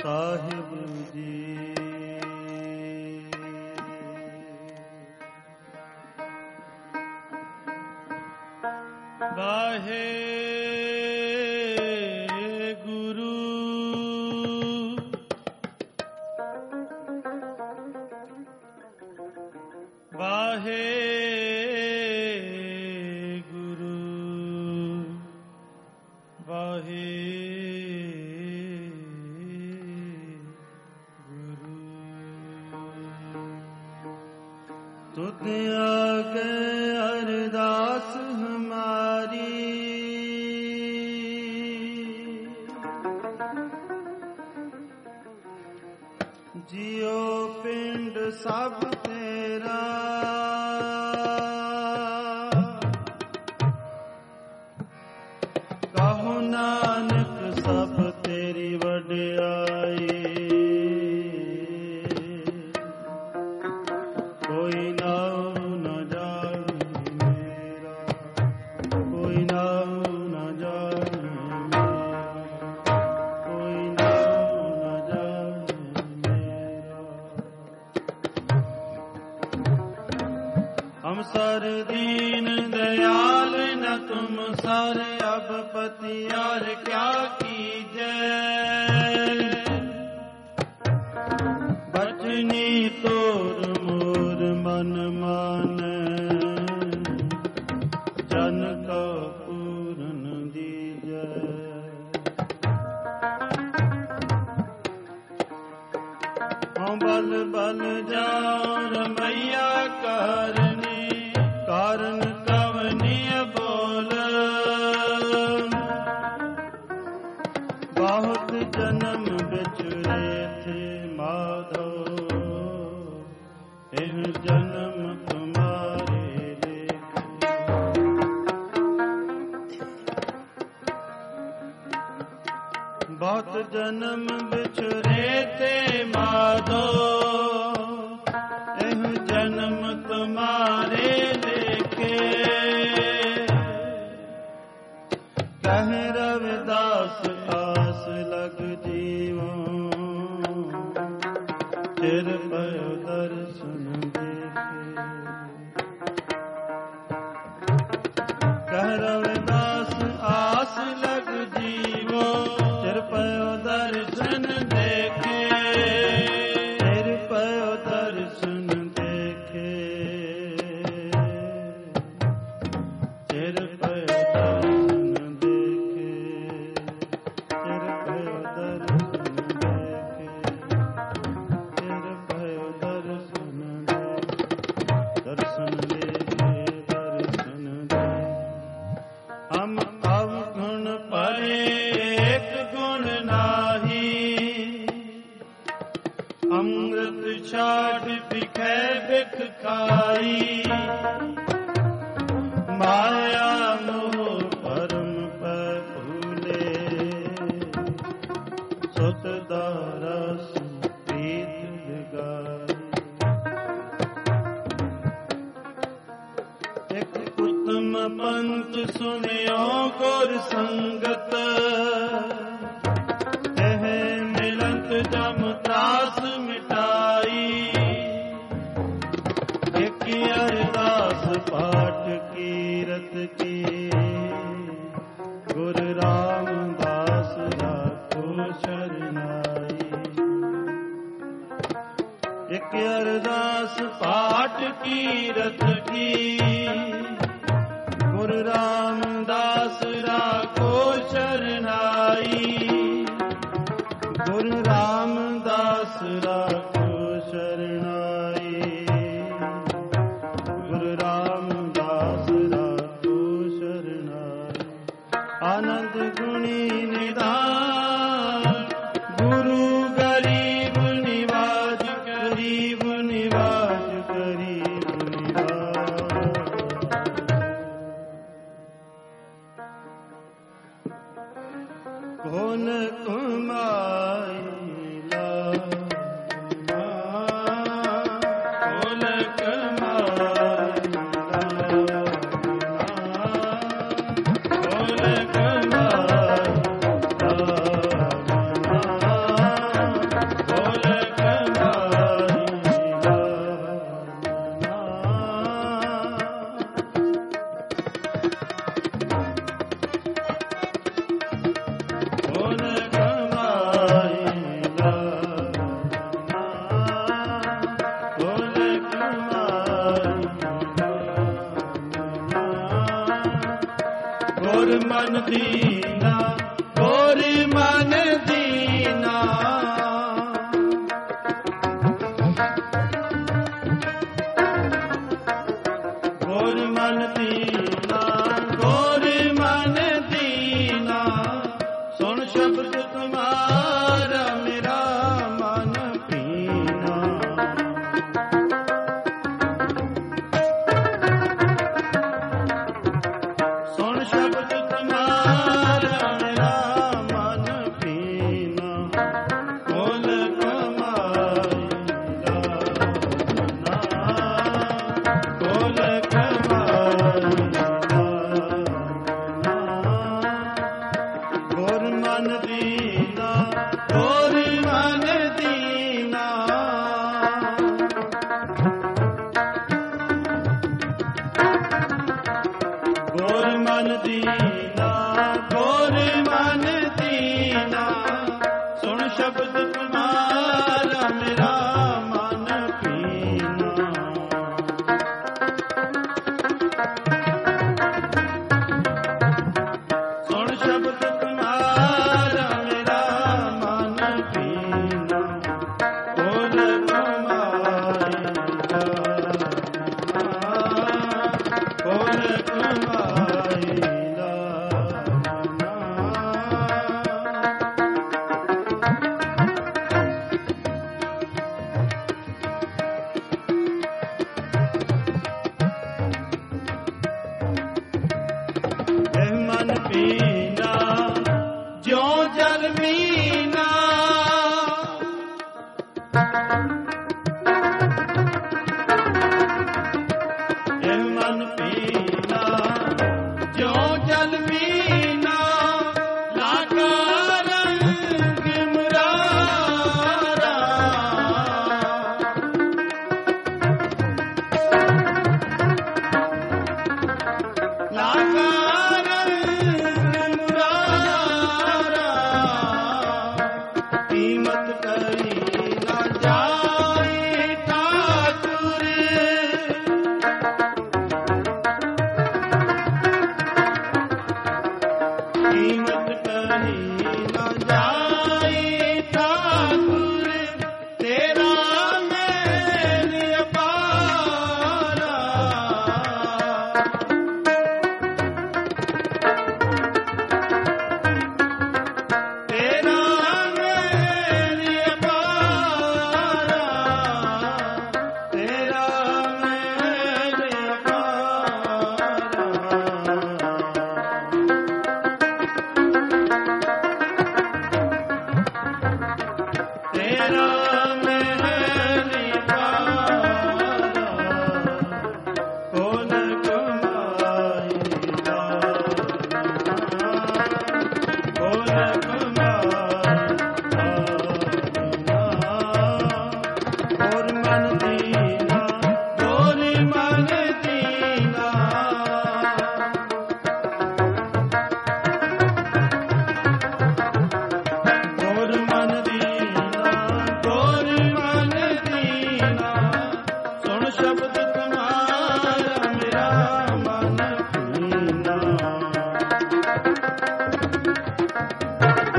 साहिब जी। वाहे गुरु वाहे गुरु वाहे गुरु। तुत आगे अरदास हमारी, जियो पिंड सब तेरा, कहो नानक सब तेरी वड्याई। कोई नाम न जाने मेरा, कोई नाम न जाने मेरा, कोई नाम न जाने मेरा। हम सर दीन दयाल न तुम सर, अब पतियार क्या कीजै। बचनी तोर मोर मन माने, जन को पूरन दीजै। हम बल बल जाओ रमैया करनी, कारण कवनी बोल। बहुत जन्म बिछुरे थे माधो, एह जन्म तुम्हारे लेखे। बहुत जन्म बिछुरे थे माधो, एह जन्म तुम्हारे लेखे। कह रविदास आस लग जीवो, चिर पयो दर्शन देखे। कह रविदास आस लग जीवो, चिर पयो दर्शन देखे। चिर पयो दर्शन देखे, चिर पयो दर्शन देखे, चिर पयो दर्शन देखे, चिर पयो दर्शन देखे, दर्शन देखे, दर्शन देखे। हम अवगुण परे एक गुण नाही, अमृत छाड़ बिखै बिख खाई। माया मोह परम पर भूले, सुत दारस प्रीत लगाई। एक उत्तम पंथ सुनियो गुर संगत, कह मिलत जम त्रास मिटाई। एक अरदास पाठ कीरत की, गुरु रामदास राखो शरनाई। एक अरदास पाठ कीरत की, गुरु रामदास राखो शरनाई। गुरु रामदास राखो शरनाई। गुरु रामदास राखो शरनाई। आनंद गुणी निधान, गुरु गरीब निवाज, गरीब निवाज, गरीब निवाज। कौन कुमाई मन दीना गोर मन दीना गोर मन दीना गोर मन दीना सुन शब्द तुम्हारा मेरा मन पीना सुन शब्द तुम्हारा मेरा मन पीना बोल कमाई बोल गोर मन दीना गोर मन दीना गोर मन दीना गोर मन दीना सुन शब्द तुम्हारा मेरा मन पीना सुन शब्द तुम्हारा मेरा मन पीना बोल कमाई बोल कमाई मन पीना ज्यों जल मीना मन पीना ज्यों जल मीना लागा रंग मुरारा लागा कीमत करी ना जाए ठाकुर कीमत करी ना जाए ठाकुर तेरा मेरे अपारा तेरा तेरा मेरे कौन कमाई कौन गोर मन दीना गोर मन दीना गोर मन दीना गोर मन दीना सुन शब्द तुम्हारा मेरा मन पीना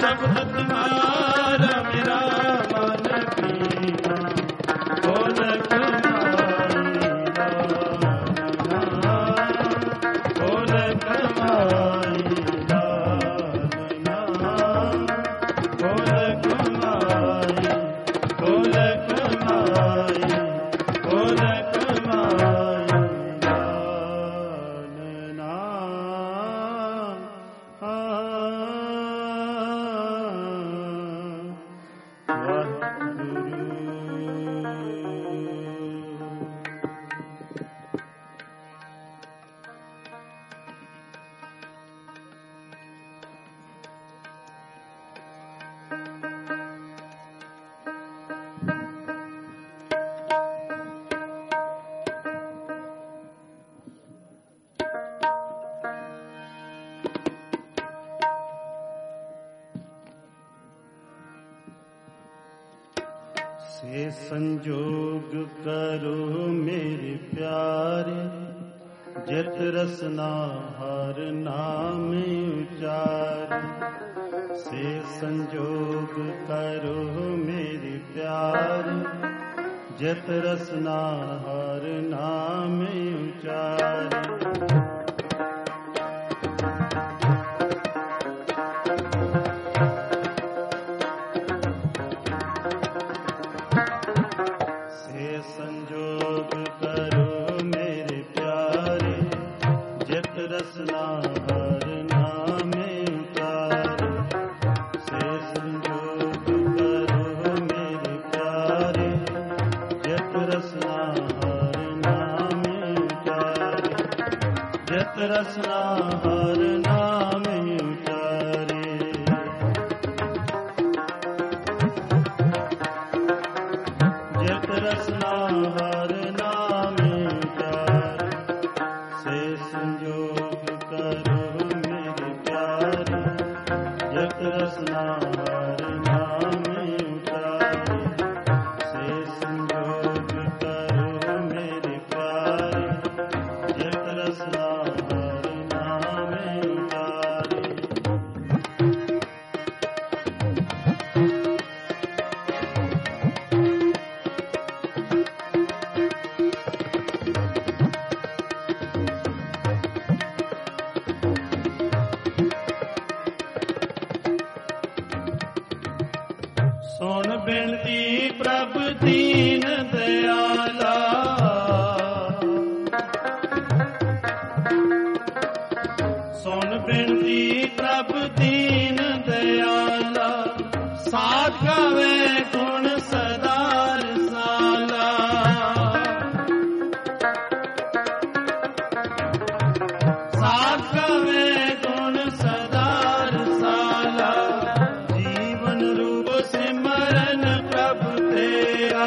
शब्द तुम्हारा मेरा मन पीना, गोलक माई लालना, गोलक माई लालना, गोलक माई, गोलक माई, गोलक माई लालना। से संजोग करो मेरे प्यारे, जित रसना हर नाम उचारे। से संजोग करो मेरे प्यारे, जित रसना हर नाम उचारे। संजोग करो मेरे प्यारे, जित रसना हर नाम उतारे। से संजोग करो मेरे प्यारे, जित रसना हर नाम उतारे। जित रसना हर नाम उतारे। जित रसना हर नाम उचारे। से संजोग करो मेरे प्यारे, जित रसना हर नाम उचारे। से संजोग करो मेरे प्यारे, जित रसना हर नाम उचारे। सुन बेनती प्रभ दीन दयाला, सुन बेनती प्रभ दीन दयाला। साथ गावे गुण सदा रसाला, साथ गावे गुण सदा रसाला। जीवन रूप सिमरन प्रभु तेरा,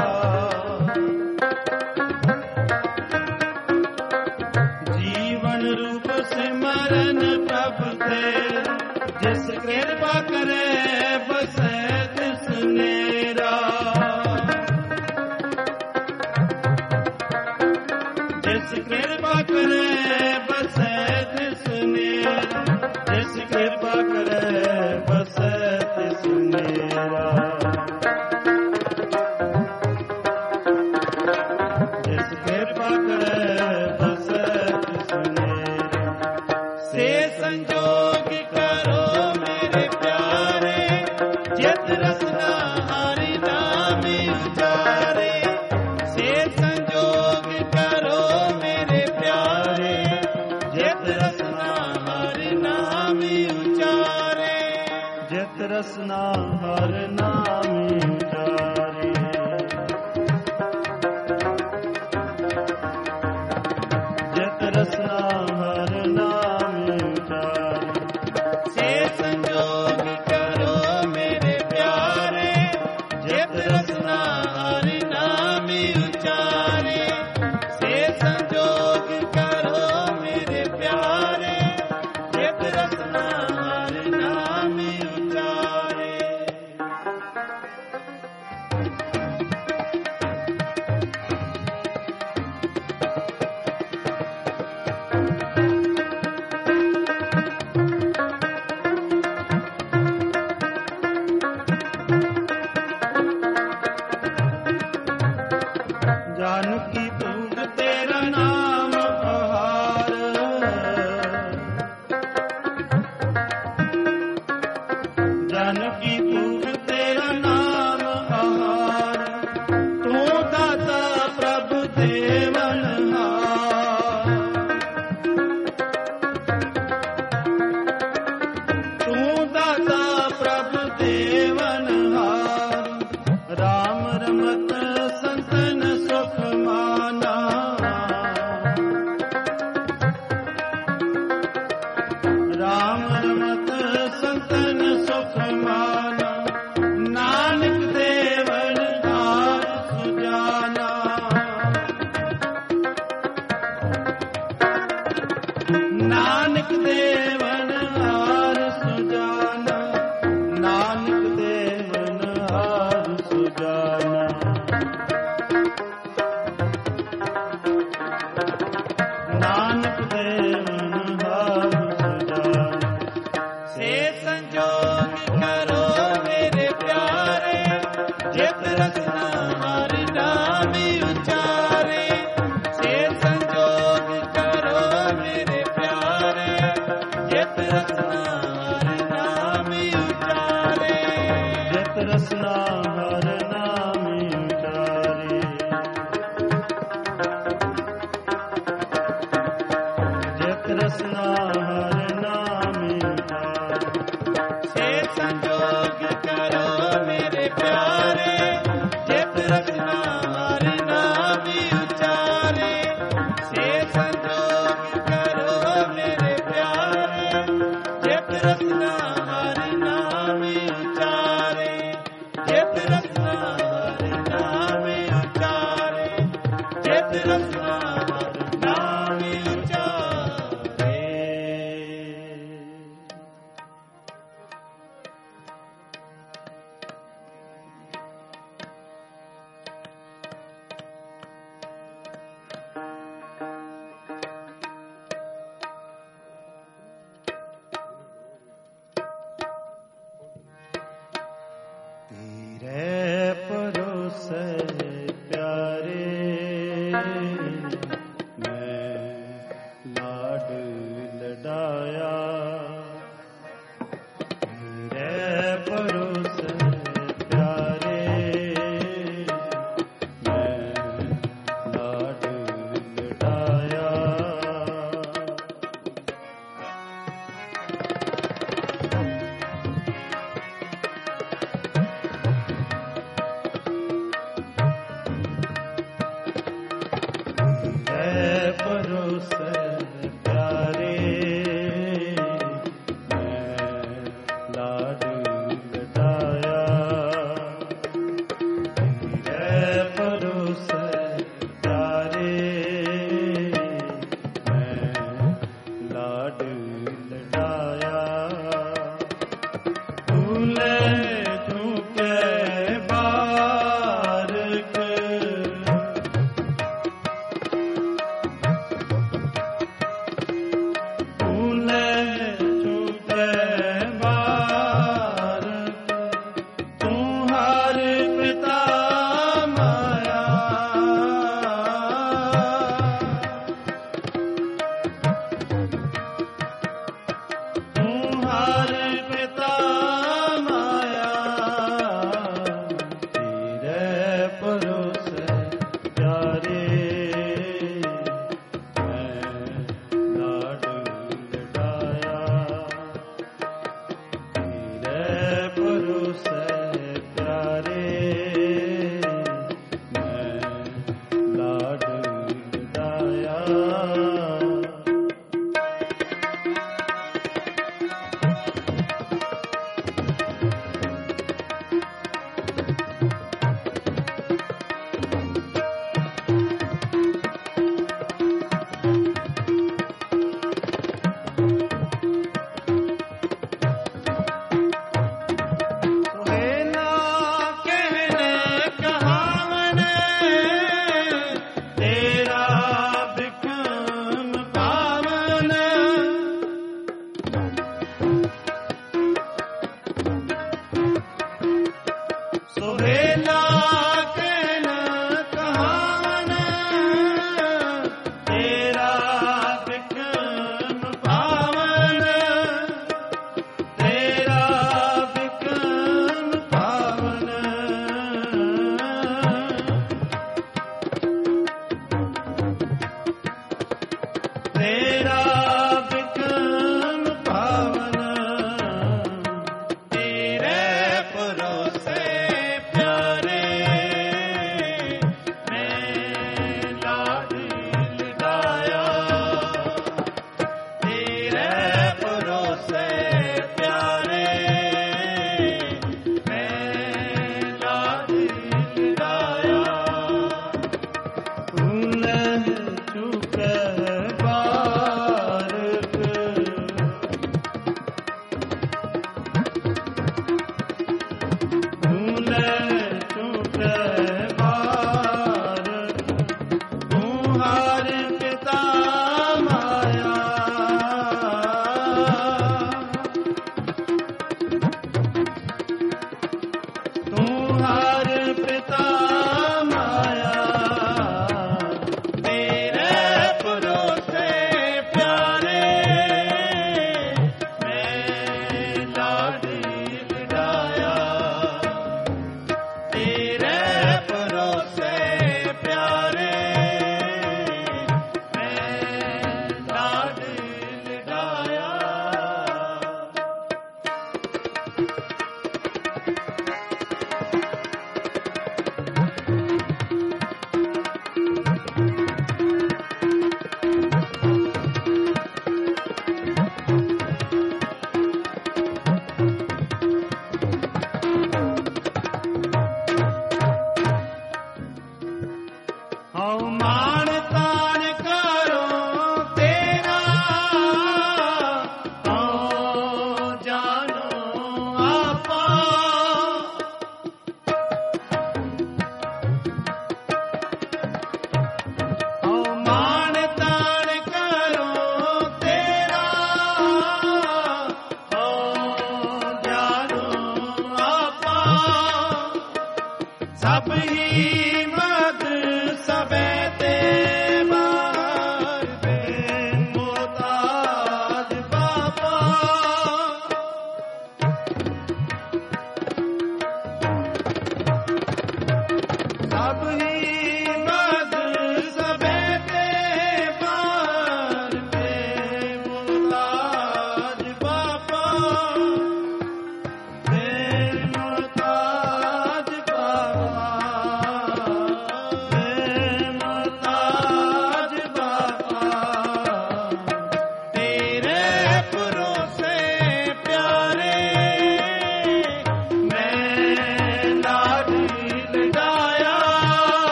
जीवन रूप सिमरन प्रभु तेरा। जिस कृपा करे बसे तिस नेरा, जिस कृपा करे बसे तिस नेरा। जिस कृपा करे बसे तिस नेरा। जिस कृपा करे बसे तिस नेरा। से संजोग करो मेरे प्यारे, जित रसना हर नाम उचारे। से संजोग करो मेरे प्यारे, जित रसना हर नाम उचारे। जित रसना हर नाम उचारे। जित रसना हर नाम उचारे। से संजोग करो मेरे प्यारे, जित रसना हर नाम उचारे। से संजोग करो मेरे प्यारे, जित रसना हर नाम उचारे। ਨਾਨਕ ਦੇਵਨ ਹਾਰ ਸੁਜਾਨਾ, ਨਾਨਕ ਦੇਵਨ ਹਾਰ ਸੁਜਾਨਾ। ਨਾਨਕ ਦੇਵਨ ਹਾਰ ਸੁਜਾਨਾ। ਸੇ ਸੰਜੋਗ ਕਰੋ ਮੇਰੇ ਪਿਆਰੇ, ਜਿਤ ਰਸਨਾ ਹਰਿ ਨਾਮ ਉਚਾਰੇ। ਸੇ ਸੰਜੋਗ ਕਰੋ ਮੇਰੇ ਪਿਆਰੇ, ਜਿਤ ਰਸਨਾ ਹਰਿ ਨਾਮ ਉਚਾਰੇ। ਜਿਤ ਰਸਨਾ ਹਰਿ ਨਾਮ ਉਚਾਰੇ। ਜਿਤ ਰਸਨਾ ਹਰਿ ਨਾਮ ਉਚਾਰੇ। ਸੇ ਸੰਜੋਗ ਕਰੋ ਮੇਰੇ ਪਿਆਰੇ, ਜਿਤ ਰਸਨਾ ਹਰਿ ਨਾਮ ਉਚਾਰੇ। ਸੇ ਸੰਜੋਗ ਕਰੋ ਮੇਰੇ ਪਿਆਰੇ, ਜਿਤ ਰਸਨਾ ਹਰਿ ਨਾਮ ਉਚਾਰੇ। ਜਿਤ ਰਸਨਾ ਹਰਿ ਨਾਮ ਉਚਾਰੇ। ਜਿਤ ਰਸਨਾ ਹਰਿ ਨਾਮ ਉਚਾਰੇ।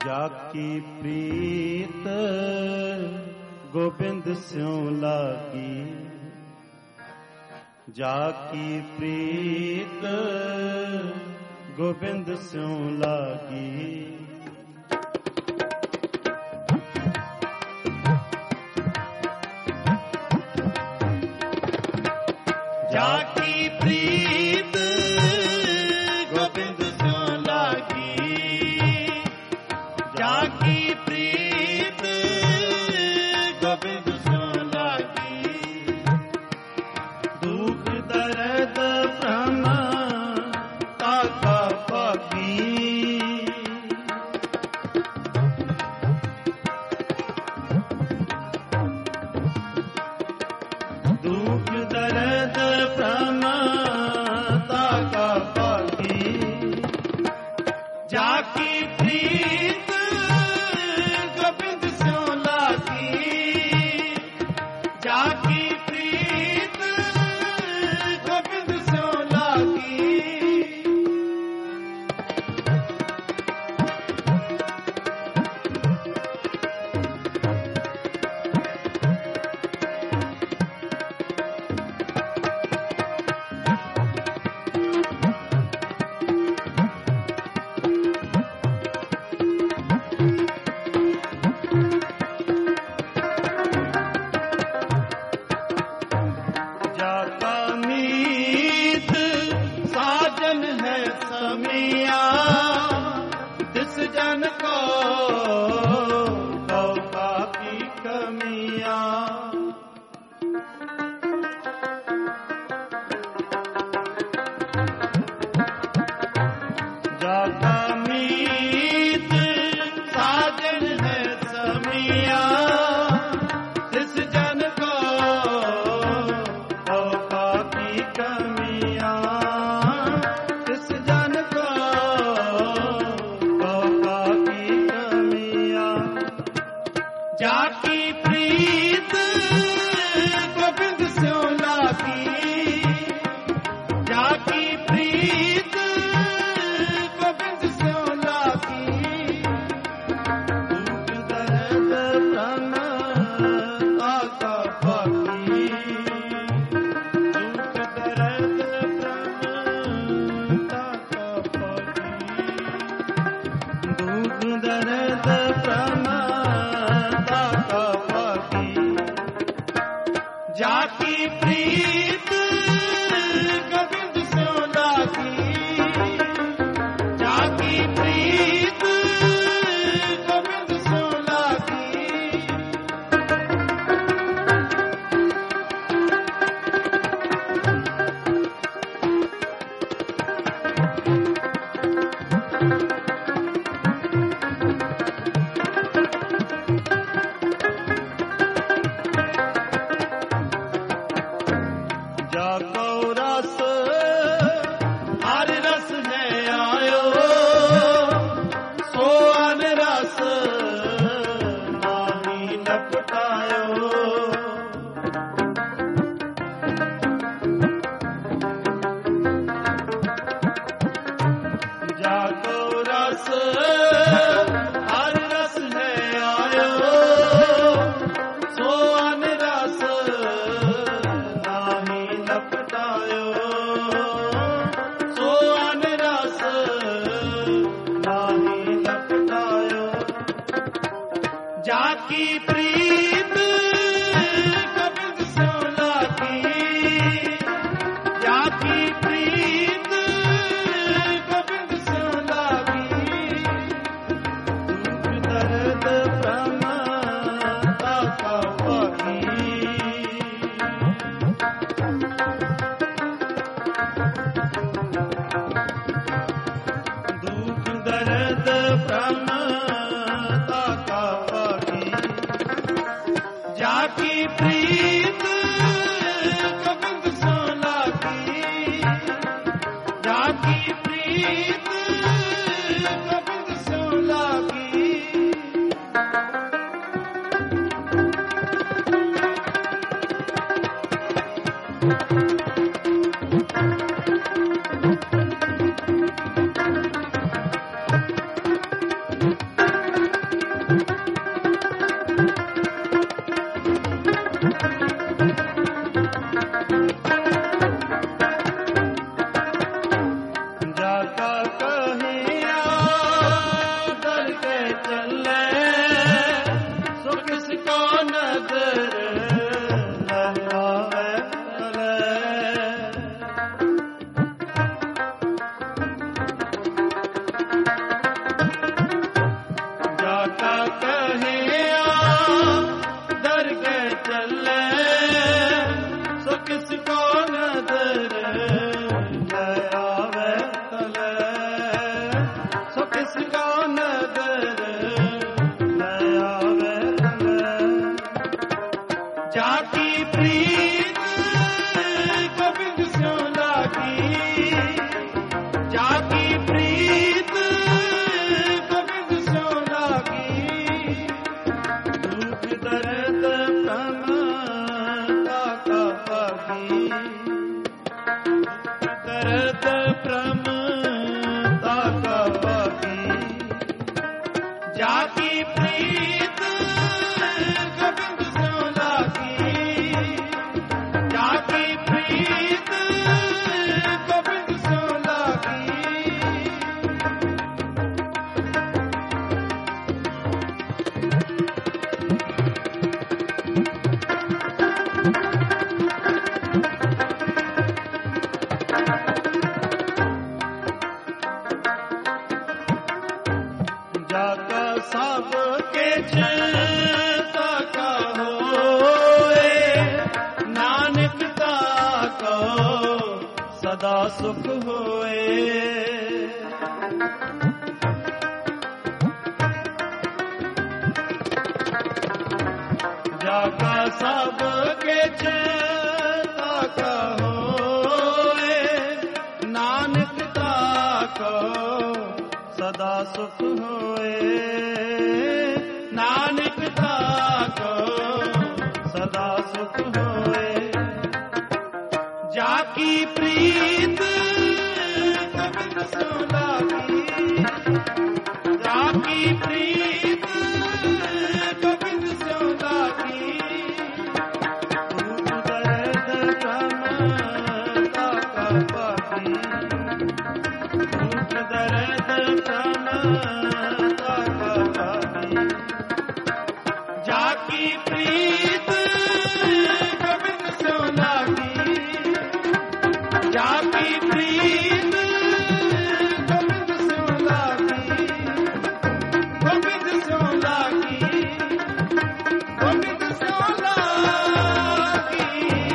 जाकी प्रीत गोबिंद स्यों लागी, जाकी प्रीत गोबिंद स्यों लागी। जाकी प्रीत गोबिंद स्यों लागी, जाकी प्रीत गोबिंद स्यों लागी। दुख दर्द भ्रम ताका पागी, दुख दर्द भ्रम ताका पागी। जाकी प्रीत गोबिंद स्यों लागी, जाकी प्रीत गोबिंद स्यों लागी। जाका मीत साजन है समिया, जिस जन को तौबा की कमिया। जाका मीत साजन है समिया, जिस जन को तौबा की कमिया, जिस जन को तौबा की कमिया। जाकी प्रीत गोबिंद स्यों लागी, जाकी प्रीत गोबिंद स्यों लागी। दुख दर्द भ्रम ताका पागी, दुख दर्द भ्रम ताका पागी, दुख दर्द भ्रम ताका पागी। जाकी प्रीत गोबिंद स्यों लागी, जाकी प्रीत गोबिंद स्यों लागी। जाको रस हर रस है आयो, सो अन रस नाही लपटायो। जाको रस हर रस है आयो, सो अन रस नाही लपटायो, सो अन रस नाही लपटायो। जाकी प्रीत गोबिंद स्यों लागी, जाकी प्रीत गोबिंद स्यों लागी। दुख दर्द भ्रम ताका पागी, दुख दर्द भ्रम ताका पागी। जाकी प्रीत गोबिंद स्यों लागी, जाकी प्रीत गोबिंद स्यों लागी। जाकी प्रीत गोविंद स्यों लागी, जाकी प्रीत गोविंद स्यों लागी, दुख दर्द प्रमता का पागी, दर्द प्रमता का पागी, जाकी प्रीत गोविंद स्यों लागी, जाकी प्रीत गोविंद स्यों लागी। जाका सब के चिंता का होए, नानक ताको सदा सुख होए। जाका सब के चिंता का होए, नानक ताको सदा सुख होए, नानक ताको सदा सुख होए। जाकी प्रीत गोविंद स्यों लागी, जाकी प्रीत गोविंद स्यों लागी, दुख दर्द प्रमता का पागी, दुख दर्द प्रमता का पागी, जाकी प्रीत गोविंद स्यों लागी, जाकी प्रीत गोविंद स्यों लागी, गोविंद स्यों लागी, गोविंद स्यों लागी।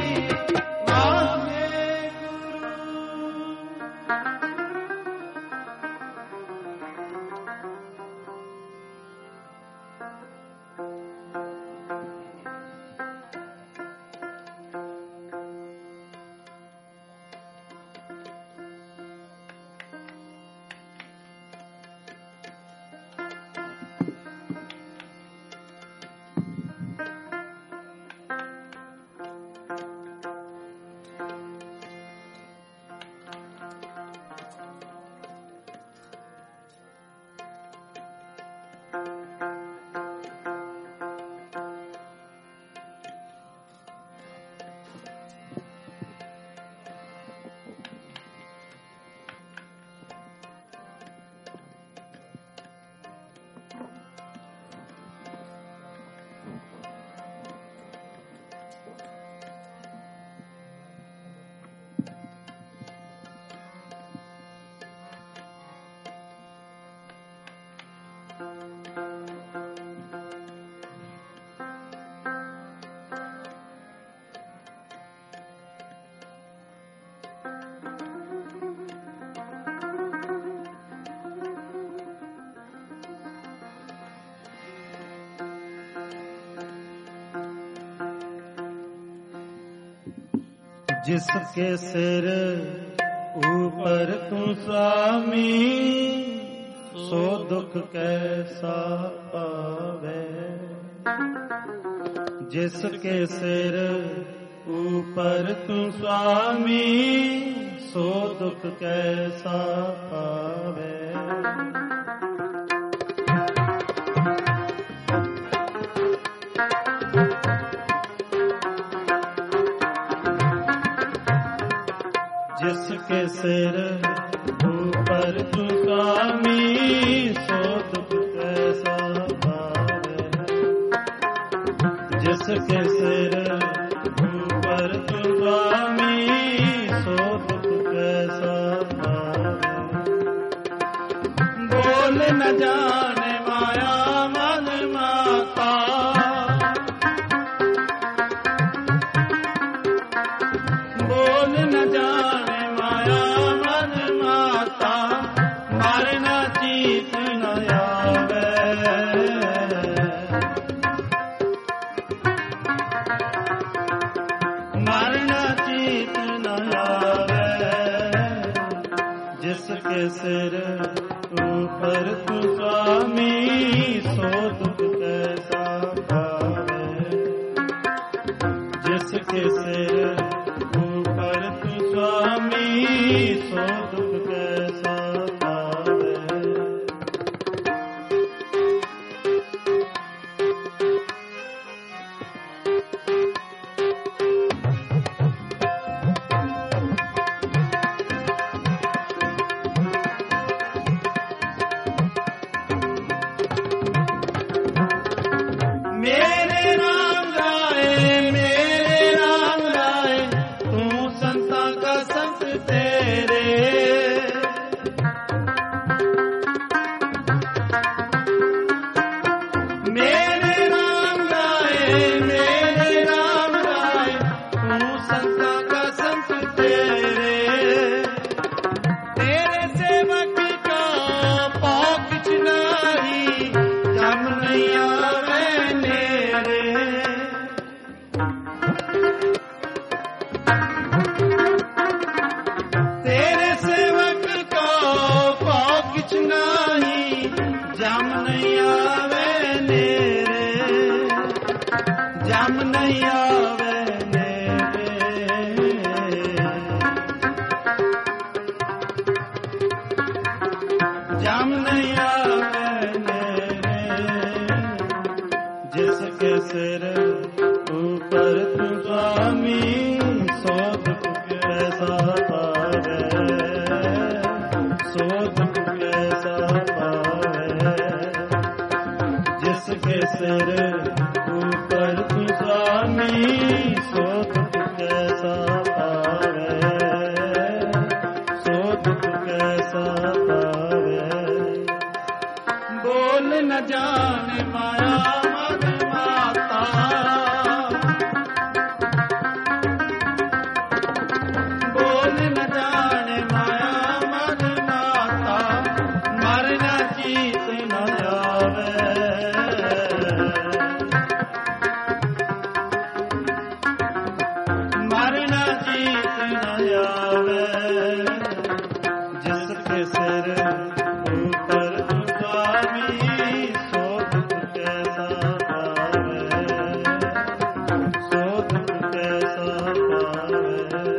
जिसके सिर ऊपर तू स्वामी, सो दुख कैसा पावे। जिसके सिर ऊपर तू स्वामी, सो दुख कैसा पावे। जिसके सिर ऊपर तू स्वामी, सो दुख कैसा पावे। जिसके सिर ऊपर तू स्वामी, सो दुख कैसा पावे। बोल न जाने माया मन माता, बोल न जाने माया मन माता, मारना चीत न आवे। सिर ऊपर तू स्वामी, सो दुख कैसा पावे। जिसके सिर ऊपर तू स्वामी, सो दुख कैसा पावे। मेरे राम राय, तू संता का संत तेरे। मेरे राम राय, तू संता का संत तेरे। तेरे सेवक का पाँव किछ नाही, जम नहीं आवे नेरे। तेरे सेवक का पाँव किछ नाही, जम नहीं आवे नेरे, जम नहीं आवे नेरे। जम नहीं आवे नेरे। जिसके सिर ऊपर तू स्वामी, सो दुख कैसा पावे, सो दुख कैसा पावे। जिसके सिर ऊपर तू स्वामी, सो दुख कैसा पावे, सो दुख कैसा पावे। बोल न जाने माया मन माता, बोल न जाने माया मन माता, मरना जीत न आवे। मरना जीत न आवे। जिसके सिर ऊपर तू स्वामी, सो दुख कैसा पावे, सो दुख कैसा पावे।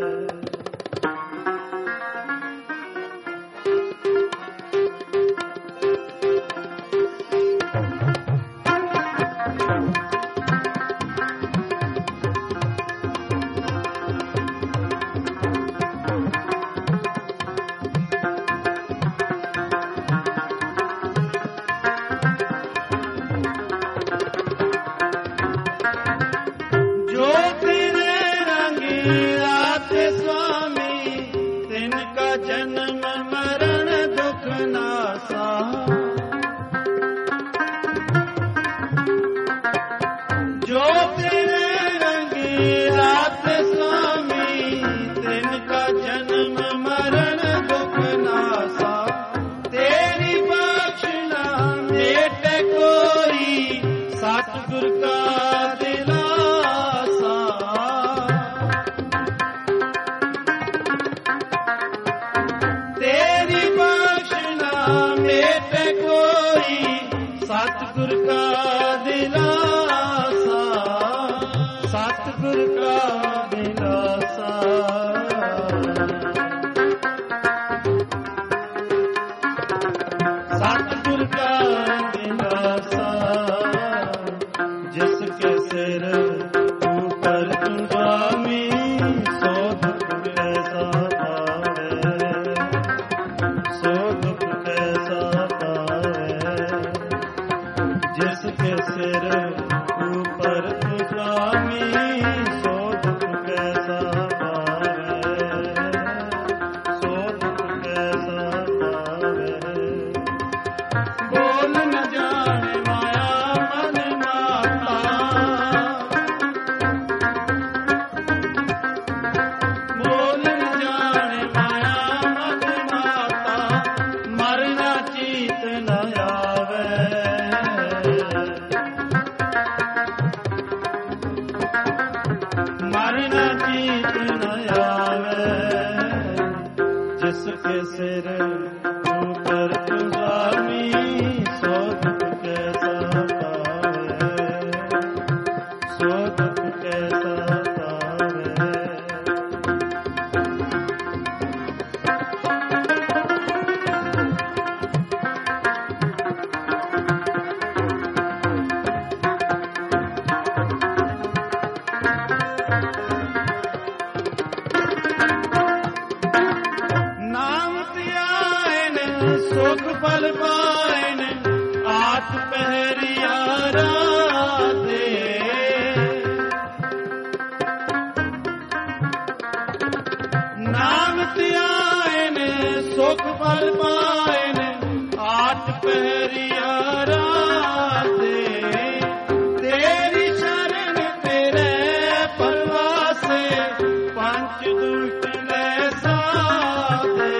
जो तेरे रंगी रात स्वामी, तिनका जन्म मरण दुख नासा। जो तेरे रंगी रात स्वामी, तिनका जन्म मरण दुख नासा। तेरी बख्शना मेटे कोई, सतगुर का दिलासा। तेरी बख्शना मेटे कोई, सतगुर का दिलासा, सतगुर का दिलासा। सतगुर का दिलासा। जिसके सिर ऊपर तू स्वामी, सो दुख कैसा पावे, सो दुख कैसा पावे। जिसके सिर ऊपर तू स्वामी, सो दुख कैसा पावे, सो दुख कैसा पावे। बोल न जाने माया मन माता, बोल न जाने माया मन माता, मरना चीत न आवे। मरना चीत न आवे। जिसके सिर सुख फल पाइन आठ पहरिया राते, तेरी शरण तेरे परवासे पंच दुष्ट ले साधे।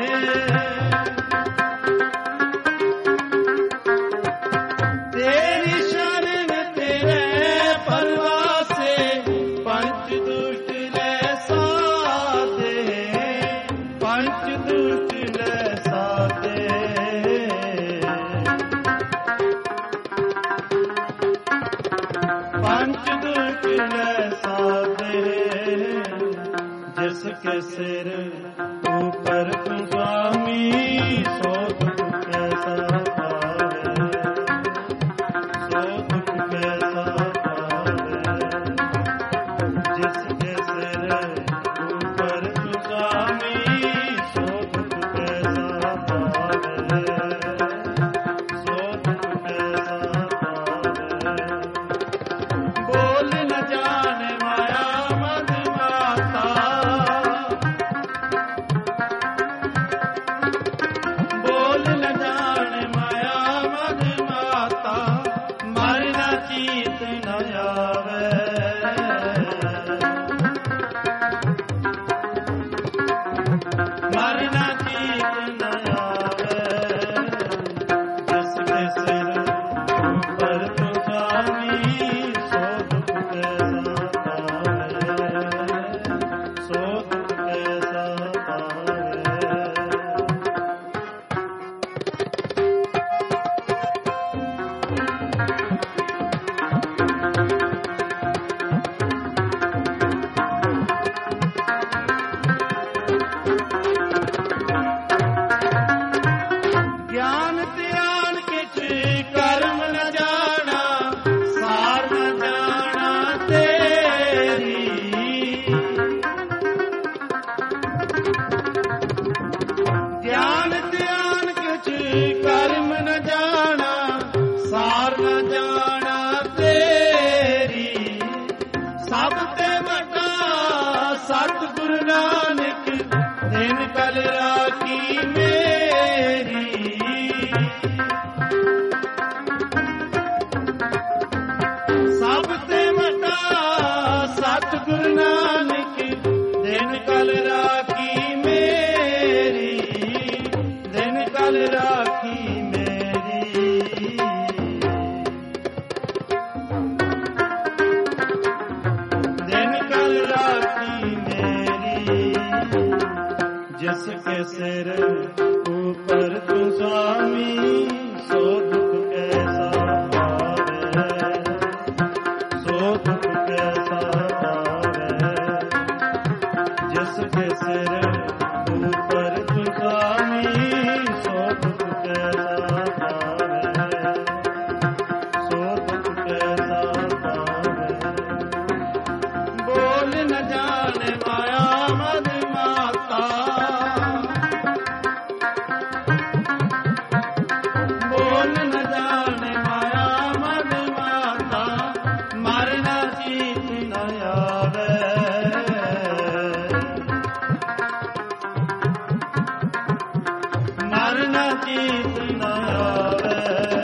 तेरी शरण तेरे परवासे पंच दुष्ट ले साधे, पंच दुष्ट ले साधे। पंच दुष्ट ले साधे, जिसके सिर ऊपर तू स्वामी सो दुख कैसा पावे, सो दुख कैसा पावे। जिसके सिर ऊपर तू स्वामी सो दुख कैसा पावे, सो दुख कैसा पावे। बोल न जाने माया मद माता, बोल न जाने माया मद माता, मरना चीत न आवे। मरना चीत न आवे, जिसके सिर ऊपर तू स्वामी सो दुख कैसा पावे, सो दुख कैसा पावे। ज्ञान ध्यान किछ कर्म न जाना, सार न जाना तेरी। ज्ञान ध्यान किछ कर्म न जाना, सार न जाना तेरी। सब ते वड्डा सतगुरु नानक दिन कल राखी मेरी। सब ते वड्डा सतगुरु नानक दिन कल राखी मेरी, दिन कल राखी मेरी। दिन कल राखी मेरी, जिसके सिर ऊपर तू स्वामी सो दुख कैसा पावे, सो दुख कैसा पावे। जिसके सिर ऊपर तू स्वामी सो दुख कैसा पावे, सो दुख कैसा पावे। बोल न जाने माया मद माता, बोल न जाने माया मद माता, मरना चीत न आवे। मरना चीत न आवे,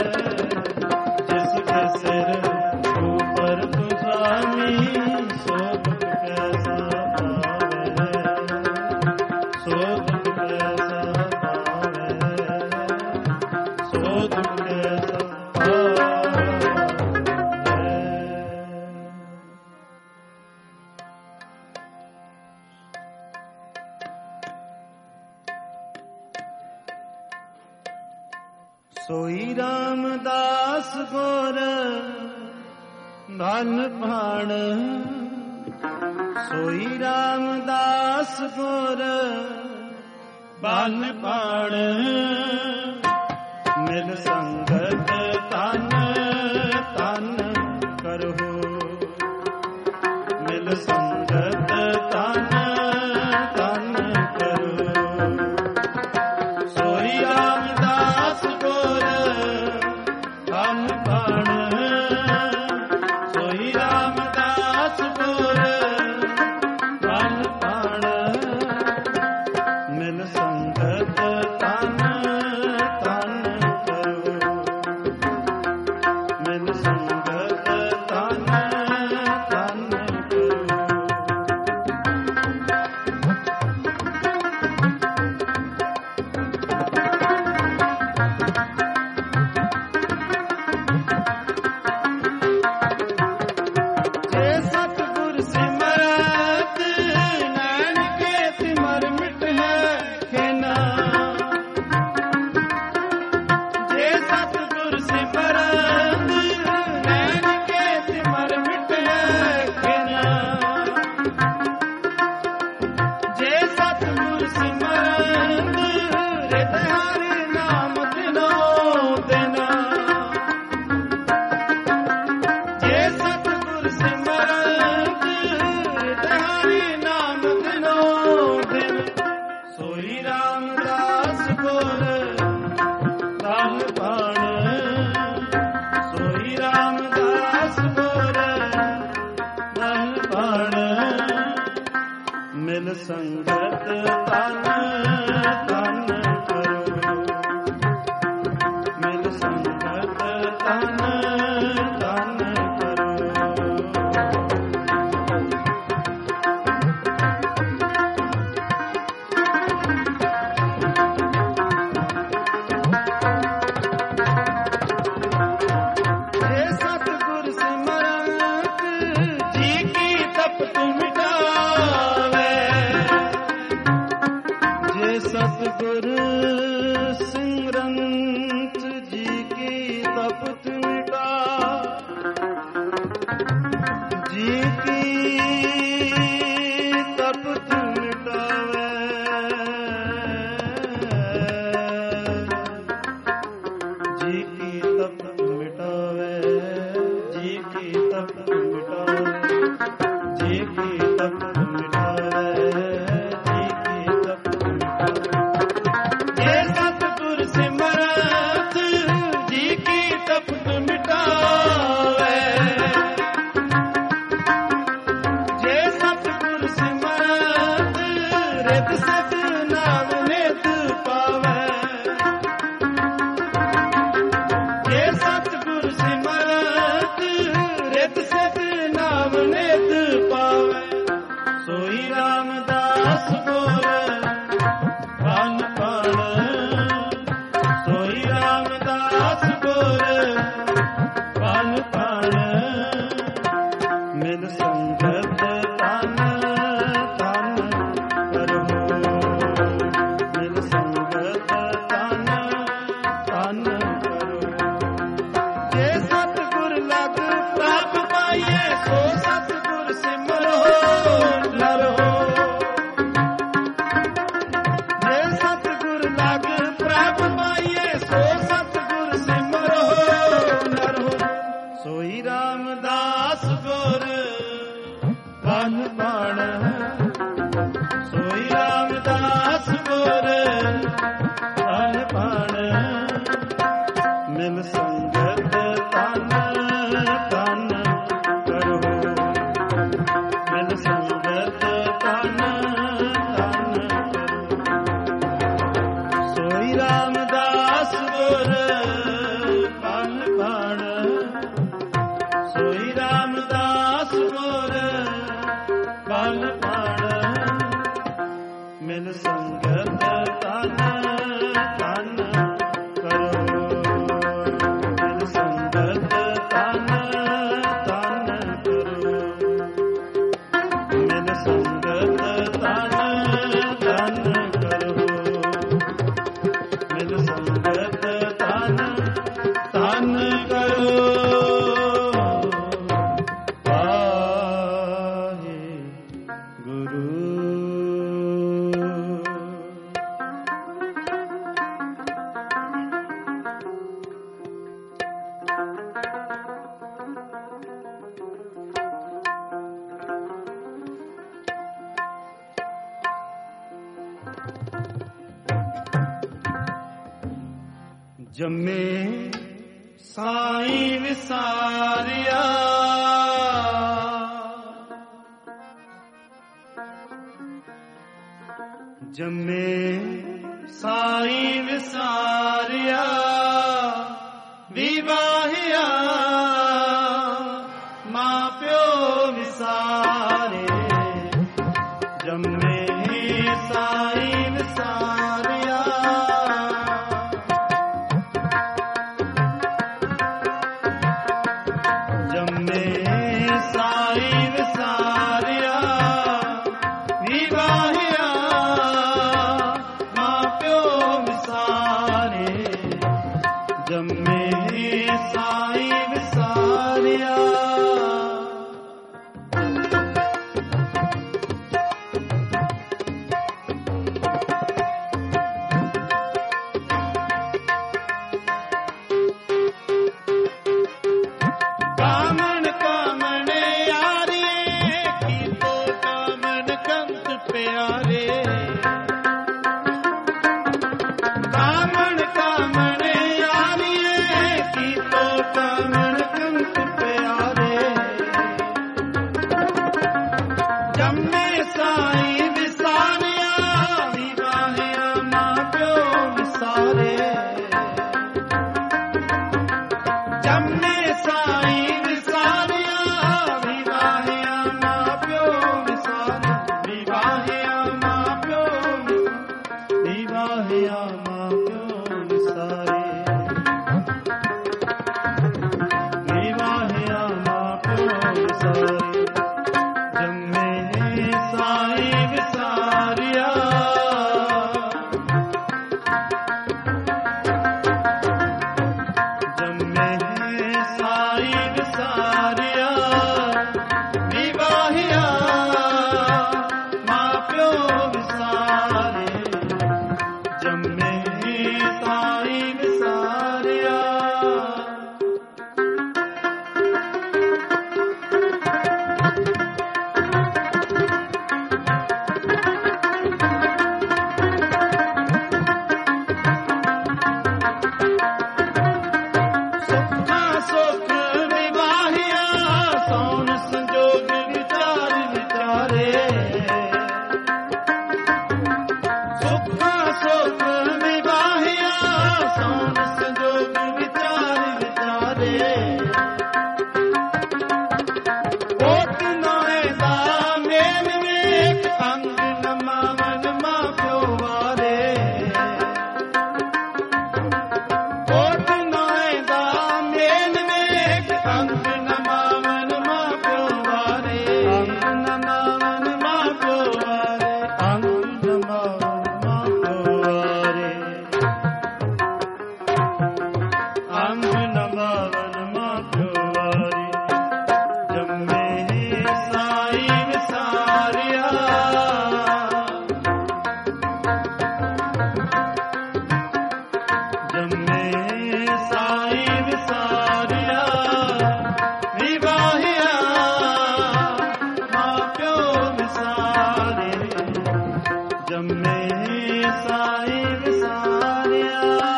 जिसके सिर ऊपर तू स्वामी सो दुख कैसा पावे, सो दुख कैसा पावे, सो दुख कैसा पावे। सोई रामदास गोर धन भाण, सोई रामदास गोर बन भाण। मिल संगत तन तन करहु, मिल संगत तन तन करहु। सोई रामदास गोर धन भाण, सोई रामदास गोर धन भाण। मिल संगत ਮਿਲ ਸੰਗਤ ਤਨ ਤਨ ਕਰੋ, ਮਿਲ ਸੰਗਤ ਤਨ ਤਨ ਕਰੋ। ਜੇ ਸਤਿਗੁਰ ਸਿਮਰਤ ਜੀ ਕੀ ਤਪਤ ਮਿਟਾਵੇ, ਜੇ ਸਤਿਗੁਰ ਸਿਮਰੰਤ ਜੀ ਕੀ ਤਪਤ ਮਿਟਾ, ਜੀ ਕੀ ਤਪਤ ਮਿਟਾਵੇ, ਜੀ ਕੀ ਤਪਤ ਮਿਟਾਵੇ, ਜੀ ਕੀ ਤਪਤ ਮਿਟਾਵੇ, ਜੀ ਕੀ ਤਪਤ ਮਿਟਾਵੇ, ਜੀ ਕੀ ਤਪਤ ਮਿਟਾਵੇ। ਜੇ ਸਤਿਗੁਰ ਸਿਮਰਤ ਜੀ ਕੀ ਤਪਤ ਮਿਟਾਵੇ, ਜੇ ਸਤਿਗੁਰ ਸਿਮਰਤ ਰਿਤ ਸਤ ਨਾਮ ਨਿਤ ਪਾਵੇ, ਜੇ ਸਤਿਗੁਰ ਸਿਮਰਤ ਰਿਤ ਸਤ ਨਾਮ ਨਿਤ ਪਾਵੇ, ਸੋਈ ਰਾਮਦਾਸ ਗੁਰ ਬਨ ਪੜ, ਸੋਈ ਰਾਮਦਾਸ ਗੁਰ ਬਨ ਪੜ। ਮਿਲ ਸੰਗਤ ਤਨ ਤਨ ਕਰੋ, ਮਿਲ ਸੰਗਤ ਤਨ ਤਨ ਕਰੋ। ਜੇ ਸਤਿਗੁਰ ਲਗ ਪ੍ਰਭ ਪਾਈਏ, ਸੋ ਸਤਿਗੁਰ ਸਿਮਰੋ ਨਰੋ। ਜੇ ਸਤਿਗੁਰ ਲਗ ਪ੍ਰਭ ਪਾਈਏ, ਸੋ ਸਤਿਗੁਰ ਸਿਮਰੋ ਨਰੋ। ਸੋਈ ਰਾਮਦਾਸ ਗੁਰ ਬਨ ਪੜ, ਸੋਈ ਰਾਮਦਾਸ ਗੁਰ ਬਨ ਪੜ। ਮਿਲ ਸੰਗਤ ਤਨ ਤਨ ਕਰੋ, ਮਿਲ ਸੰਗਤ ਤਨ ਤਨ ਕਰੋ। ਸੋਈ ਰਾਮਦਾਸ ਗੁਰ ਬਨ ਪੜ, ਸੋਈ ਰਾਮਦਾਸ ਗੁਰ ਬਨ ਪੜ। ਮਿਲ ਸੰਗਤ ਤਨ ਤਨ ਕਰੋ, ਮਿਲ ਸੰਗਤ ਤਨ ਤਨ ਕਰੋ, ਮਿਲ ਸੰਗਤ ਤਨ ਤਨ ਕਰੋ, ਮਿਲ ਸੰਗਤ ਤਨ ਤਨ ਕਰੋ। ਵਾਹਿਗੁਰੂ। ਜੰਮੇ ਸਾਈਂ ਵਿਸਾਰਿਆ, ਜੰਮੇ ਸਾਈਂ ਵਿਸਾਰਿਆ, ਵਿਵਾਹਿਆ ਮਾਂ ਪਿਓ ਵਿਸਾਰੇ। ਜੰਮੇ ਸਾਈਂ ਵਿਸਾਰਿਆ, ਜੰਮੇ ਸਾਈਂ ਵਿਸਾਰਿਆ, ਵਿਵਾਹਿਆ ਮਾਂ ਪਿਓ ਵਿਸਾਰੇ। ਜੰਮੇ ਸਾਈਂ ਵਿਸਾਰਿਆ। ਕਾਮਣ ਕਾਮਣ ਯਾਰੀਏ, ਸਾਈ ਵਿਸਾਰਿਆ ਜੰਮੇ ਸਾਈ ਵਿਸਾਰਿਆ ਵਿਵਾਹਿਆ ਮਾਂ ਪਿਓ ਵਿਸਾਰੇ ਜੰਮੇ ਸਾਈ ਵਿਸਾਰਿਆ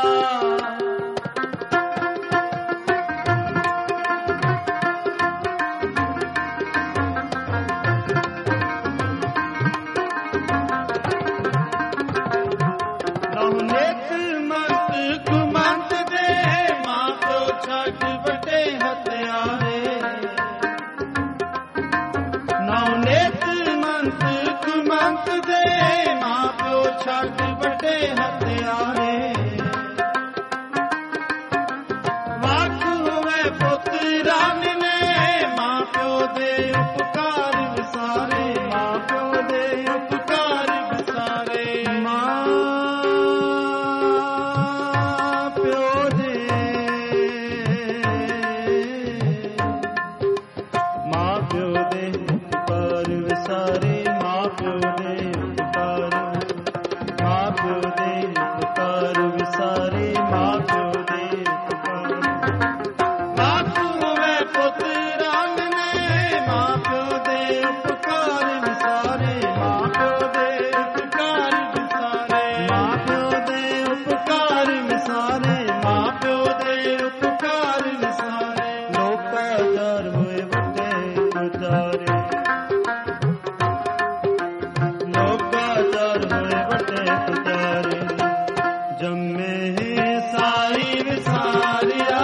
ਛੱਡ ਵੱਡੇ ਹਥਿਆਰੇ ਵੱਖ ਹੋਵੇ ਪੁੱਤਰਾਂ ਨੇ ਮਾਂ ਪਿਓ ਦੇ ਉਪਕਾਰ ਵਿਸਾਰੇ ਮਾਂ ਪਿਓ ਦੇ ਉਪਕਾਰ ਵਿਸਾਰੇ ਮਾਂ ਪਿਓ ਦੇ ਉਪਕਾਰ ਵਿਸਾਰੇ ਮਾਂ ਪਿਓ ਦੇ ਵਿਸਾਰੇ ਮਾਂ ਪਿਓ ਦੇ ਉਪਕਾਰ ਵੱਖ ਹੋਵੇ ਪੁੱਤਰਾਂ ਨੇ ਮਾਂ ਪਿਓ ਦੇ ਉਪਕਾਰ ਵਿਸਾਰੇ ਮਾਂ ਪਿਓ ਦੇ ਉਪਕਾਰ ਵਿਸਾਰੇ ਮਾਂ ਪਿਓ ਦੇ ਉਪਕਾਰ ਵਿਸਾਰੇ ਮਾਂ ਪਿਓ ਦੇ ਉਪਕਾਰ ਵਿਸਾਰੇ ਲੋਕਾਂ ਦਰ ਹੋਏ ਵੱਡੇ ਪੁਜਾਰੇ ਲੋਕਾਂ ਦਰ ਹੋਏ ਵੱਡੇ ਪੁਜਾਰੇ ਜੰਮੇ ਸਾਈ ਵਿਸਾਰਿਆ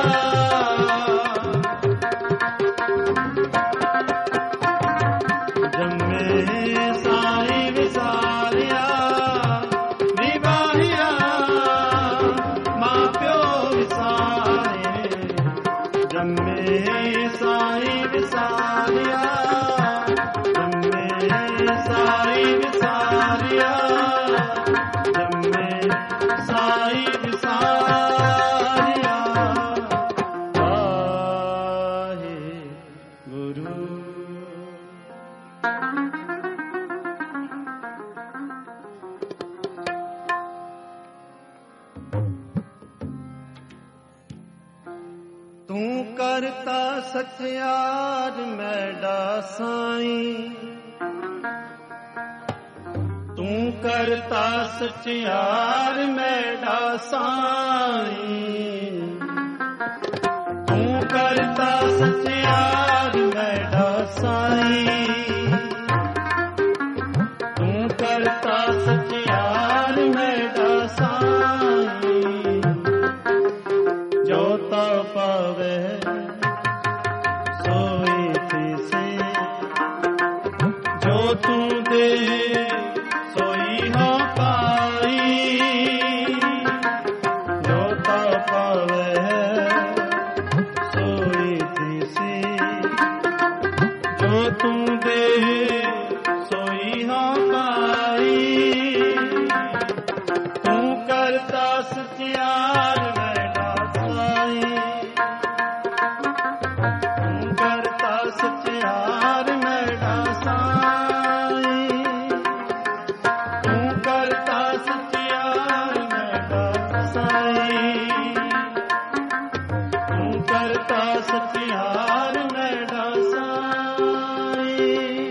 ਜੰਮੇ ਸਾਈ ਵਿਸਾਰਿਆ ਵਿਵਾਹਿਆ ਮਾਂ ਪਿਓ ਵਿਸਾਰੇ ਜੰਮੇ ਸਾਈ ਵਿਸਾਰਿਆ ਜੰਮੇ ਸਾਈ ਵਿਸਾਰਿਆ ਜੰਮੇ ਸਾਈ ਵਿਸਾਰਿਆ ਵਾਹਿਗੁਰੂ ਤੂੰ ਕਰਤਾ ਸਚਿਆਰ ਮੈਡਾ ਸਾਈਂ ਤੂੰ ਕਰਤਾ ਸਚਿਆਰ ਮੈਡਾ ਸਾਈਂ ਤੂੰ ਕਰਤਾ ਸਚਿਆਰ ਮੈਡਾ ਸਾਈਂ ਤੂੰ ਕਰਤਾ ਸਚਿਆਰ ਮੈਡਾ ਸਾਈਂ ਜੋ ਤਾ ਪਾਵੇ ਸੋਈ ਥੀਸੇ ਜੋ ਤੂੰ ਦੇ ਸੋਈ ਹਾਂ ਪਾਈ ਜੋ ਤਾ ਪਾਵੇ ਸੋਈ ਥੀਸੇ ਜੋ ਤੂੰ ਦੇ ਸੋਈ ਹਾਂ ਪਾਈ ਤੂੰ ਕਰਤਾ ਸਚਿਆਰ ਮੈਡਾ ਸਾਈਂ ਤੂੰ ਕਰਤਾ ਸਚਿਆਰ ਮੈਡਾ ਸਾਈਂ ਤੂੰ ਕਰਤਾ ਸਚਿਆਰ ਮੈਡਾ ਸਾਈਂ ਤੂੰ ਕਰਤਾ ਸਚਿਆਰ ਮੈਡਾ ਸਾਈਂ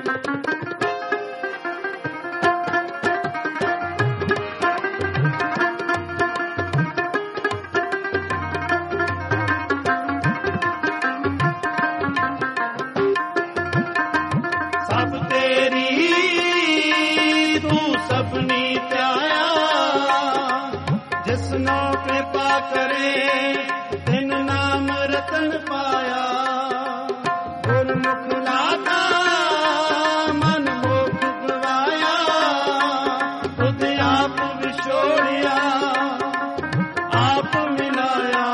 ਸਭ ਤੇਰੀ ਤੂੰ ਸਭਨੀ ਧਿਆਇਆ ਜਿਸਨੋ ਕਿਰਪਾ ਕਰੇ ਤਿਨ ਨਾਮ ਰਤਨ ਪਾਇਆ ਗੁਰਮੁਖ ਲਾਤਾ ਮਨ ਮੋਖ ਗਵਾਇਆ ਖੁਦ ਆਪ ਵਿਛੋੜਿਆ ਆਪ ਮਿਲਾਇਆ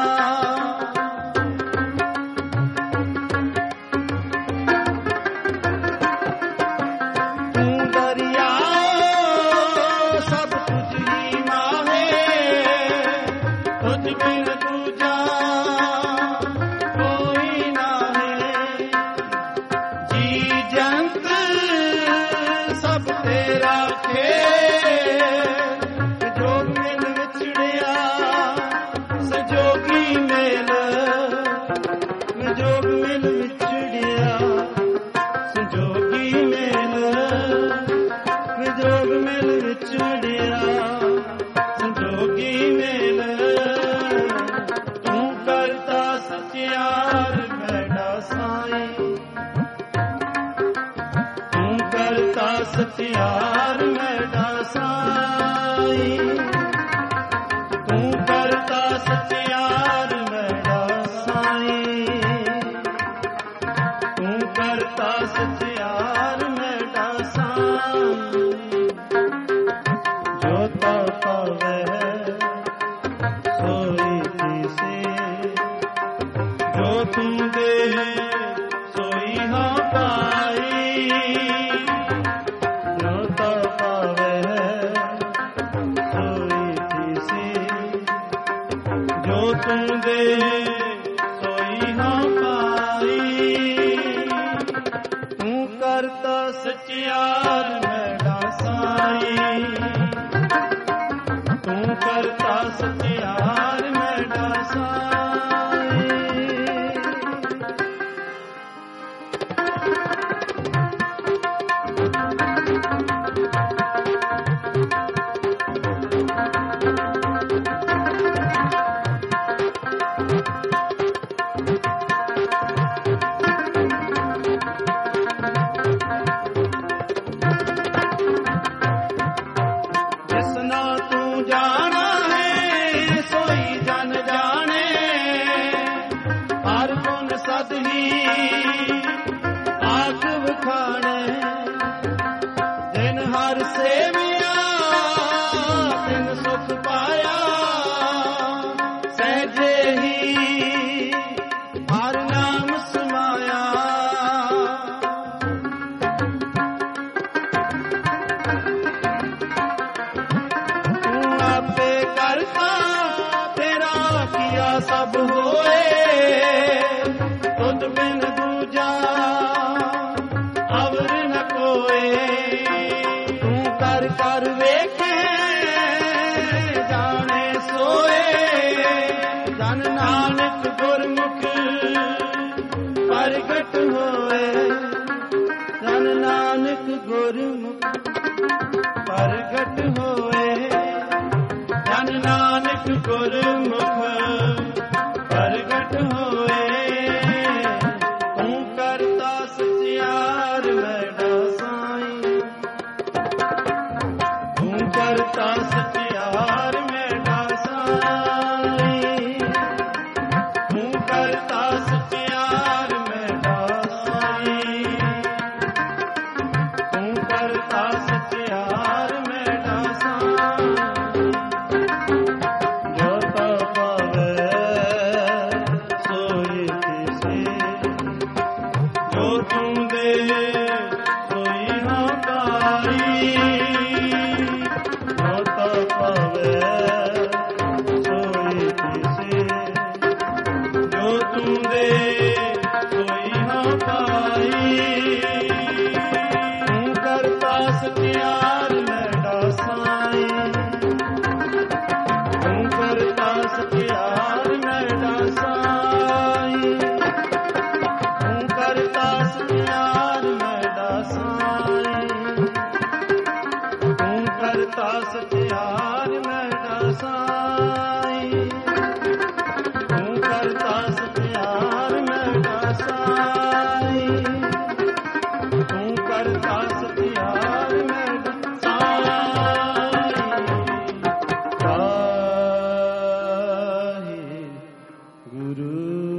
ਤੂੰ ਦਰਿਆ ਸਭ ਕੁਝ ਹੀ ਮਾਹੇ ਤੁਝ ਬਿਨ ਦੂਜਾ ਕੋਈ ਸਚਿਆਰ ਮੈਡਾ ਸਾਈ, ਤੂੰ ਕਰਤਾ ਸਚਿਆਰ ਮੈਡਾ ਸਾਈ, ਤੂੰ ਕਰਤਾ ਸਚਿਆਰ ਮੈਡਾ ਸਾਈ। ਜੋ ਤਾ ਪਾਵੈ ਸੋਈ ਤੀਸੇ, ਜੋ ਤੂੰ ਦੇ ਸੋਈ ਹਾਂ ਪਾਈ। ਜੋ ਤਾ ਪਾਵੈ ਸੋਈ ਤੀਸੇ, ਜੋ ਤੂੰ ਦੇ ਸੋਈ ਹਾਂ ਪਾਈ। ਤੂੰ ਕਰਤਾ ਸਚਿਆਰ ਮੈਡਾ ਸਾਈ, ਤੂੰ ਕਰਤਾ ਸਚਿਆਰ ਮੈਡਾ ਸਾਈ। ਜਿਸਨਾ ਤੂੰ ਜਾਣਾ ਹੈ ਸੋਈ ਜਨ ਜਾਣੇ, ਹਰ ਗੁਣ ਸਦ ਹੀ ਆਖ ਵਖਾਣੇ। ਜਿਨ ਹਰ ਸੇਵਿਆ ਤਿਨ ਸੁਖ ਪਾਇਆ, ਸਹਿਜੇ ਹੀ ਹਰ ਨਾਮ ਸਮਾਇਆ। ਤੂੰ ਆਪੇ ਕਰਤਾ ਤੇਰਾ ਕੀਆ ਸਭ ਹੋਏ, ਤੁਧ ਬਿਨ ਦੂਜਾ ਅਵਰ ਨ ਕੋਏ। ਤੂੰ ਕਰ ਕਰ ਵੇਖੇ ਜਾਣੇ ਸੋਏ, ਜਨ ਨਾਨਕ ਗੁਰਮੁਖ ਪ੍ਰਗਟ ਹੋਏ। ਜਨ ਨਾਨਕ ਗੁਰਮੁਖ ਪ੍ਰਗਟ ਹੋਏ, ਜਨ ਨਾਨਕ ਗੁਰਮੁਖ ਪ੍ਰਗਟ ਹੋਏ। ਤੂੰ ਕਰਤਾ ਸਚਿਆਰ ਮੈਡਾ ਸਾਈ, ਤੂੰ ਕਰਤਾ ਸਚਿਆਰ ਮੈਡਾ ਸਾਈ, ਤੂੰ ਕਰਤਾ ਸਚਿਆਰ ਮੈਡਾ ਸਾਈ, ਤੂੰ ਕਰਤਾ ਸਚਿਆਰ ਮੈਡਾ ਸਾਈ। ਜੋ ਤਾ ਪਾਵੈ ਸੋਈ ਤੀਸੇ, ਜੋ ਤੂੰ ਦੇ ਸੋਈ ਹਾਂ ਪਾਈ। ਜੋ ਤਾ ਪਾਵੈ ਸੋਈ ਤੀਸੇ, ਜੋ ਤੂੰ ਦੇ ਸੋਈ ਹਾਂ ਪਾਈ। ਤੂੰ ਕਰਤਾ ਸਚਿਆਰ ਮੈਡਾ ਸਾਈ, ਤੂੰ ਕਰਤਾ ਸਚਿਆਰ ਮੈਡਾ ਸਾਈ, ਤੂੰ ਕਰਤਾ ਸਚਿਆਰ ਮੈਡਾ ਸਾਈ, ਤੂੰ ਕਰਤਾ ਸਚਿਆਰ ਮੈਡਾ ਸਾਈ, ਤੂੰ ਕਰਤਾ ਸਚਿਆਰ ਮੈਡਾ ਸਾਈ, ਤੂੰ ਕਰਤਾ ਸਚਿਆਰ ਮੈਡਾ ਸਾਈ। ਗੁਰੂ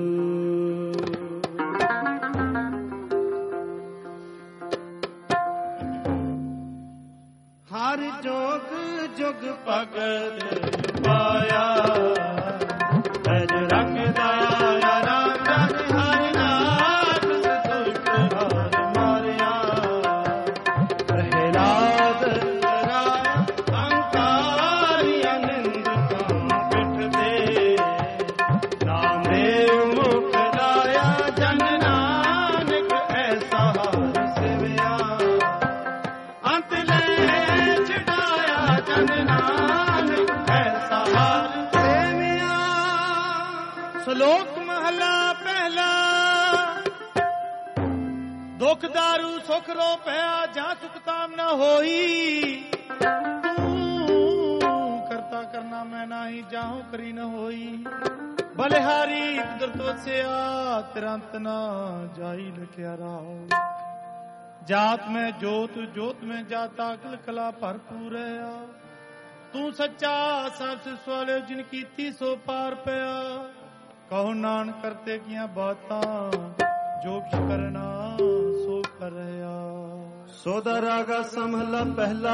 ਹਰ ਜੋਗ ਜੁਗ ਭਗਤ ਪਾਇਆ, ਤਜ ਰੱਖਦਾ ਰਾਮ ਜਨ ਹਰਿ ਨਾਥ। ਦੁਖ ਹਾਰ ਮਾਰਿਆ ਪ੍ਰਹਿਲਾਦ ਰਾਇਆ, ਅੰਕਾਰੀ ਅਨੰਦ ਕਾਂ ਪਿਠ ਤੇ। ਨਾਮਦੇਵ ਮੁਖ ਲਾਇਆ ਜਨ ਨਾਨਕ, ਐਸਾ ਹਾਰ ਸੇਵਿਆ। ਅੰਤ ਲੈ ਛਡਾਇਆ ਜਨ ਨਾਨਕ, ਐਸਾ ਹਾਰ ਸੇਵਿਆ। ਸ਼ਲੋਕ ਮਹਲਾ ਪਹਿਲਾ। ਦੁਖ ਦਾਰੂ ਸੁਖ ਰੋ ਪਿਆ, ਜਾਂ ਸੁਖ ਤਾਮ ਨਾ ਹੋਈ। ਤੂੰ ਕਰਤਾ ਕਰਨਾ ਮੈਂ ਨਾਹੀ, ਜਾਹੂ ਕਰੀ ਨ ਹੋਈ। ਬਲਿਹਾਰੀ ਕੁਦਰਤ ਵਸਿਆ, ਤਿਰੰਤ ਨਾ ਜਾਈ ਲਿਖਿਆ ਰਾਉ। जात में जोत, जोत में जाता, अकल कला भरपूर है। तू सच्चा सब सवाले जिनकी थी सो पार पया। कहो नान करते किया बातां, जो कुछ करना सो कर रहा। सोदा रागा समहला पहला,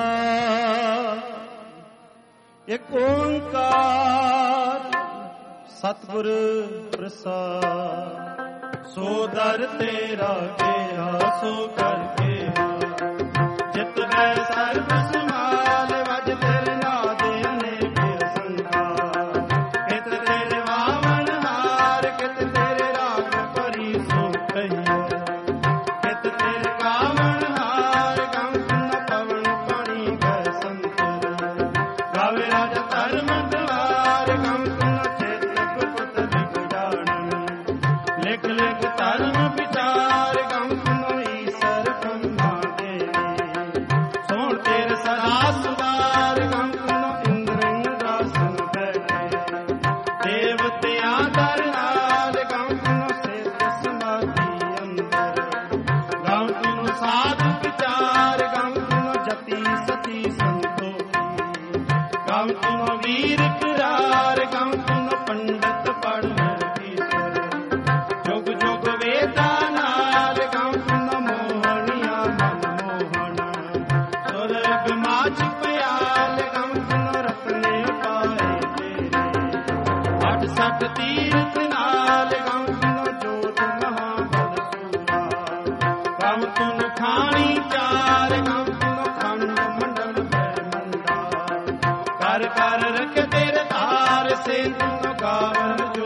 एक ओंकार सतगुर प्रसाद। सो दर तेरा गया सो करके जित गए सर्व संभाल। वज तेरे नादे अनेक संसार। कित तेरे वावन हार, कित तेरे राग परी सो कहिया। कित तेरे कावन हार, गम न पवन पानी गए संतर। गावे राजा धर्म द्वार, गम न चेतक पुत लिख जान। लिख लिख धर्म विचार, गम सुनो ईश्वर ब्रह्मा देवी। सोण तेरे सदा सुधार, गम सुनो इंद्र इंद्रासन बैठे। देवतियां दर नाल, गम सुनो सेत समाधि अंदर। गम सुनो साधु विचार, गम सुनो जति सती संतोखी। गम सुनो वीर करार, गम सुनो पंडित पढ़ जुग जुग वेदा नाल। गम सुनो मोहनिया मन मोहना। सुरग माच प्याल, गम सुनो रत्ने पाए तेरे। अठ सठ तीर्थ नाल, गम सुनो जोत महाबल सूरा। गम सुनो खानी चार, गम सुनो खंड मंडल ब्रह्मंडा। कर कर रख तेरे तार, से तुम गावन